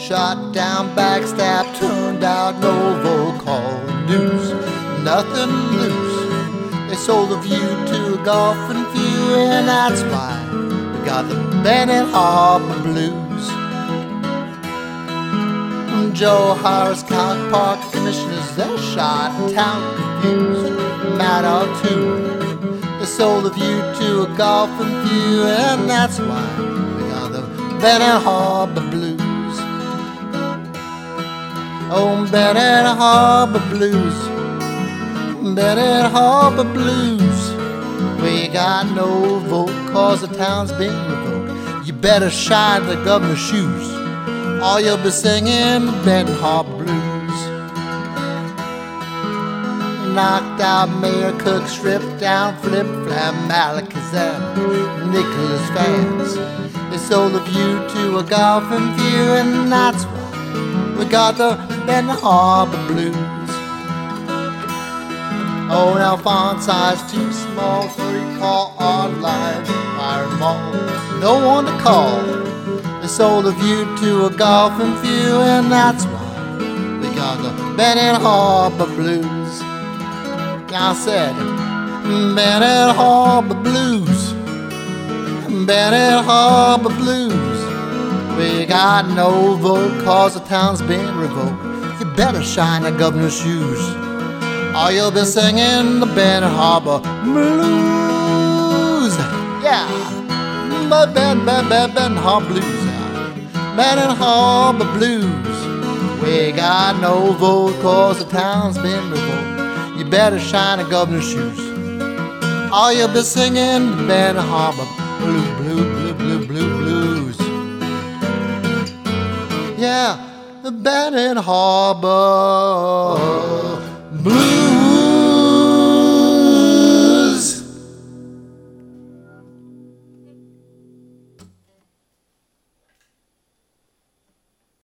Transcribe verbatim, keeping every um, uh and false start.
Shot down, backstabbed, turned out, no vote, called news. Nothing loose. They sold a view to a golfing view, and that's why we got the Bennett Harbor Blues. Joe Harris, Cock Park commissioners, they're shot town confused. Mad or two. They sold a view to a golfing view, and that's why we got the Bennett Harbor Blues. Oh, Bennett Harbor Blues, Bennett Harbor Blues. We got no vote cause the town's been revoked. You better shine the governor's shoes, or you'll be singing the Bennett Harbor Blues. Knocked out Mayor Cook, stripped down Flip Flap, Malakazam, Nicholas fans. They sold a view to a golfing view, and that's why we got the Bennett Harbor Blues. Oh, now font size too small for you call online. Pirate Mall, no one to call. They sold a view to a golfing view, and that's why we got the Bennett Harbor Blues. I said, Bennett Harbor Blues, Bennett Harbor Blues. We got no vote cause the town's been revoked. You better shine the governor's shoes, or you'll be singing the Bennett Harbor Blues. Yeah, but Ben, Ben, Ben, Bennett Harbor Blues. Bennett Harbor Blues. We got no vote cause the town's been revoked. You better shine the governor's shoes, or you'll be singing the Bennett Harbor Blue, Blue, Blue, Blue, Blue, Blues. Yeah, the Bennett Harbor Blues.